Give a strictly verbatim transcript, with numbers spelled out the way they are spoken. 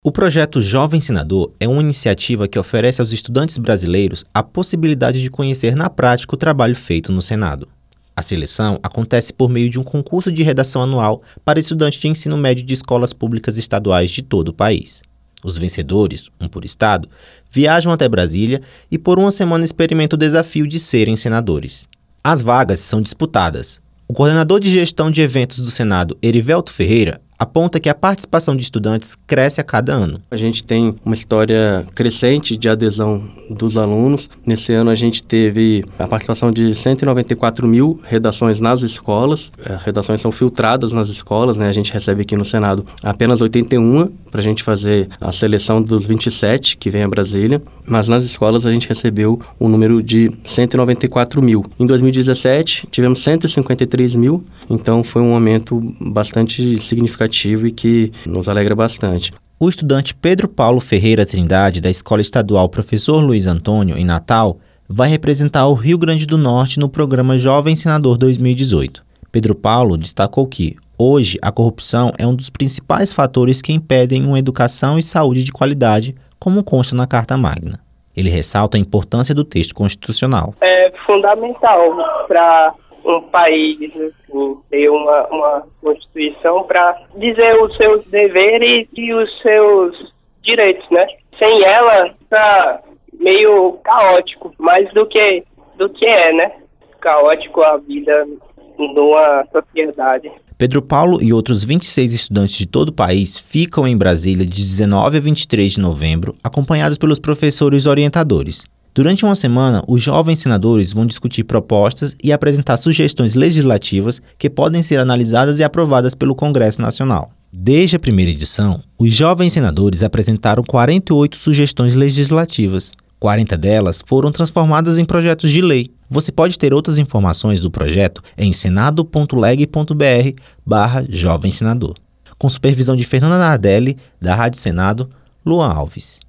O projeto Jovem Senador é uma iniciativa que oferece aos estudantes brasileiros a possibilidade de conhecer na prática o trabalho feito no Senado. A seleção acontece por meio de um concurso de redação anual para estudantes de ensino médio de escolas públicas estaduais de todo o país. Os vencedores, um por estado, viajam até Brasília e por uma semana experimentam o desafio de serem senadores. As vagas são disputadas. O coordenador de gestão de eventos do Senado, Erivelto Ferreira, aponta que a participação de estudantes cresce a cada ano. A gente tem uma história crescente de adesão dos alunos. Nesse ano a gente teve a participação de cento e noventa e quatro mil redações nas escolas. As redações são filtradas nas escolas, né? A gente recebe aqui no Senado apenas oitenta e um para a gente fazer a seleção dos vinte e sete que vem a Brasília. Mas nas escolas a gente recebeu um número de cento e noventa e quatro mil. Em dois mil e dezessete tivemos cento e cinquenta e três mil, então foi um aumento bastante significativo e que nos alegra bastante. O estudante Pedro Paulo Ferreira Trindade, da Escola Estadual Professor Luiz Antônio, em Natal, vai representar o Rio Grande do Norte no programa Jovem Senador dois mil e dezoito. Pedro Paulo destacou que, hoje, a corrupção é um dos principais fatores que impedem uma educação e saúde de qualidade, como consta na Carta Magna. Ele ressalta a importância do texto constitucional. É fundamental para um país assim, ter uma, uma Constituição para dizer os seus deveres e os seus direitos, né? Sem ela, tá meio caótico, mais do que, do que é, né? Caótico a vida numa sociedade. Pedro Paulo e outros vinte e seis estudantes de todo o país ficam em Brasília de dezenove a vinte e três de novembro, acompanhados pelos professores orientadores. Durante uma semana, os jovens senadores vão discutir propostas e apresentar sugestões legislativas que podem ser analisadas e aprovadas pelo Congresso Nacional. Desde a primeira edição, os jovens senadores apresentaram quarenta e oito sugestões legislativas. quarenta delas foram transformadas em projetos de lei. Você pode ter outras informações do projeto em senado ponto leg ponto br barra jovem senador. Com supervisão de Fernanda Nardelli, da Rádio Senado, Luan Alves.